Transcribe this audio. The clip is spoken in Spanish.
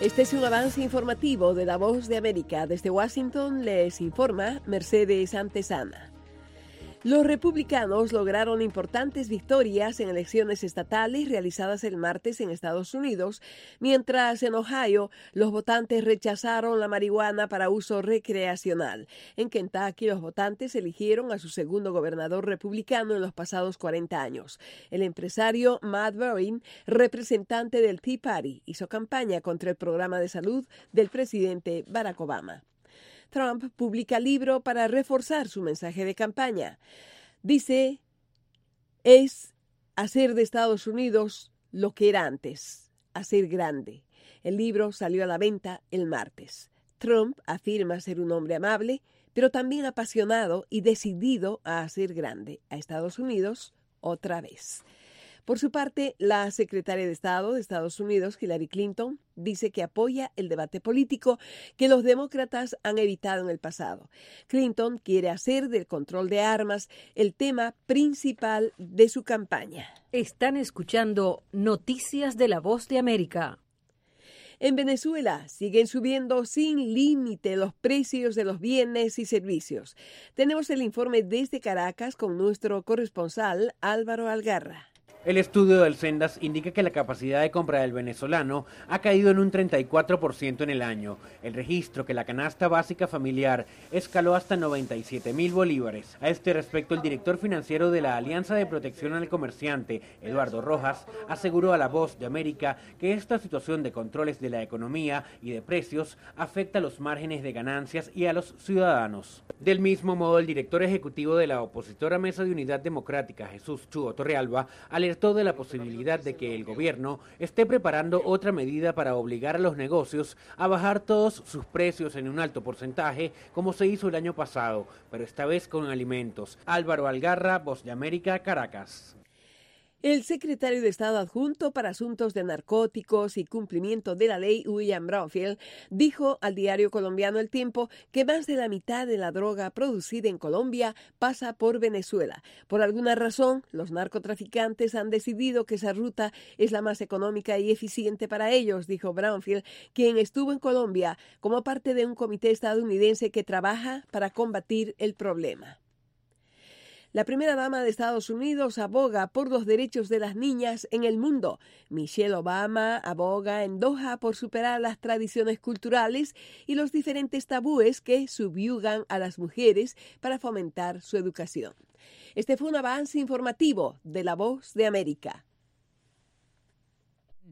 Este es un avance informativo de La Voz de América. Desde Washington les informa Mercedes Antesana. Los republicanos lograron importantes victorias en elecciones estatales realizadas el martes en Estados Unidos, mientras en Ohio los votantes rechazaron la marihuana para uso recreacional. En Kentucky los votantes eligieron a su segundo gobernador republicano en los pasados 40 años. El empresario Matt Bevin, representante del Tea Party, hizo campaña contra el programa de salud del presidente Barack Obama. Trump publica libro para reforzar su mensaje de campaña. Dice, es hacer de Estados Unidos lo que era antes, hacer grande. El libro salió a la venta el martes. Trump afirma ser un hombre amable, pero también apasionado y decidido a hacer grande a Estados Unidos otra vez. Por su parte, la secretaria de Estado de Estados Unidos, Hillary Clinton, dice que apoya el debate político que los demócratas han evitado en el pasado. Clinton quiere hacer del control de armas el tema principal de su campaña. Están escuchando Noticias de La Voz de América. En Venezuela siguen subiendo sin límite los precios de los bienes y servicios. Tenemos el informe desde Caracas con nuestro corresponsal Álvaro Algarra. El estudio del Sendas indica que la capacidad de compra del venezolano ha caído en un 34% en el año. El registro que la canasta básica familiar escaló hasta 97.000 bolívares. A este respecto, el director financiero de la Alianza de Protección al Comerciante, Eduardo Rojas, aseguró a La Voz de América que esta situación de controles de la economía y de precios afecta a los márgenes de ganancias y a los ciudadanos. Del mismo modo, el director ejecutivo de la opositora Mesa de Unidad Democrática, Jesús Chuo Torrealba, alertó de la posibilidad de que el gobierno esté preparando otra medida para obligar a los negocios a bajar todos sus precios en un alto porcentaje, como se hizo el año pasado, pero esta vez con alimentos. Álvaro Algarra, Voz de América, Caracas. El secretario de Estado adjunto para Asuntos de Narcóticos y Cumplimiento de la Ley, William Brownfield, dijo al diario colombiano El Tiempo que más de la mitad de la droga producida en Colombia pasa por Venezuela. Por alguna razón, los narcotraficantes han decidido que esa ruta es la más económica y eficiente para ellos, dijo Brownfield, quien estuvo en Colombia como parte de un comité estadounidense que trabaja para combatir el problema. La primera dama de Estados Unidos aboga por los derechos de las niñas en el mundo. Michelle Obama aboga en Doha por superar las tradiciones culturales y los diferentes tabúes que subyugan a las mujeres para fomentar su educación. Este fue un avance informativo de La Voz de América.